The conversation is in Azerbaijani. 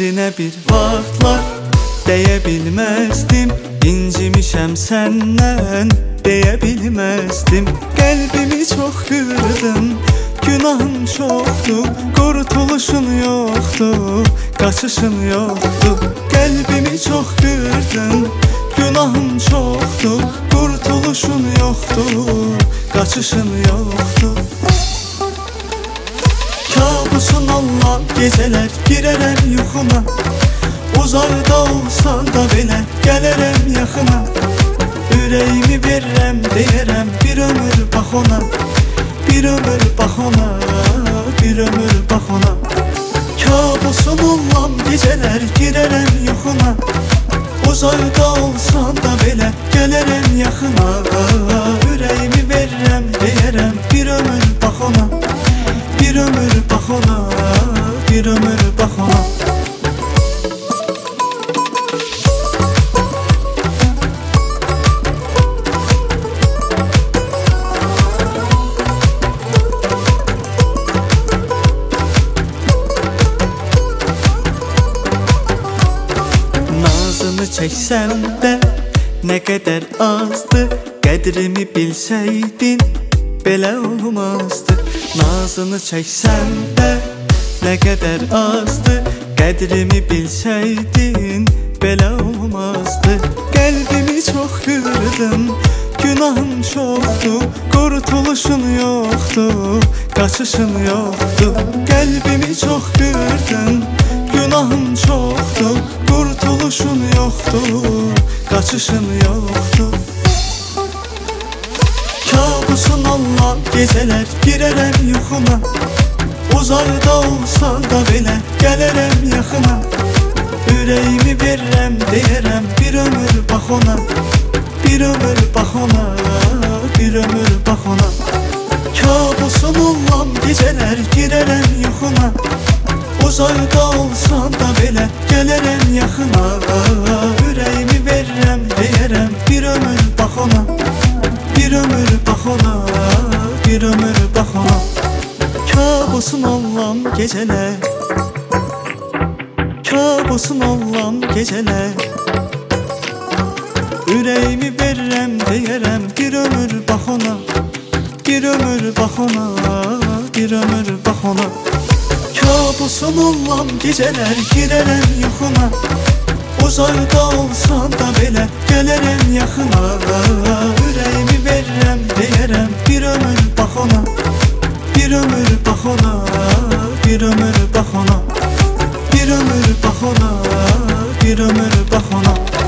Qədrinə bir vaxtlar deyə bilməzdim, incimişəm səndən deyə bilməzdim. Qəlbimi çox qırdın, günahın çoxdur, qurtuluşun yoxdur, qaçışın yoxdur. Qəlbimi çox qırdın, günahın çoxdur, qurtuluşun yoxdur, qaçışın yoxdur. Kabusun olan gecələr girərəm yuxuna, uzaqda olsan da belə gələrəm yaxına. Ürəyimi verirəm, deyərəm bir ömür bax ona, bir ömür bax ona, bir ömür bax ona. Kabusun olan gecələr girərəm yuxuna, uzaqda olsan da belə gələrəm yaxına. Ürəyimi verirəm, deyərəm bir ömür bax ona, bir ömür bax ona, bir ömür bax ona. Nazını çəksəm də nə qədər azdı, qədrimi bilsəydin belə olmazdı. Nazını çəksəm də nə qədər azdı, qədrimi bilsəydin belə olmazdı. Qəlbimi çox qırdın, günahın çoxdur, qurtuluşun yoxdur, qaçışın yoxdur. Qəlbimi çox qırdın, günahın çoxdur, qurtuluşun yoxdur, qaçışın yoxdur. Kabusun olan gecələr girərəm yuxuna, uzaqda olsan da belə gələrəm yaxına. Ürəyimi verirəm, deyərəm bir ömür bax ona, bir ömür bax ona, bir ömür bax ona. Kabusun olan gecələr girərəm yuxuna, uzaqda olsan da belə gələrəm yaxına. Ürəyimi verirəm, deyərəm bir ömür bax ona, bir ömür bax ona, bir ömür bax ona. Kabusun olan gecələr, kabusun olan gecələr. Ürəyimi verirəm, deyərəm bir ömür bax ona, bir ömür bax ona, bir ömür bax ona. Kabusun olan gecələr girərəm yuxuna, uzaqda olsan da belə gələrəm yaxına. Ürəyimi verirəm, deyərəm bir ömür bax ona, bir ömür bax ona, bir ömür bax ona, bir ömür bax ona, bir ömür bax ona.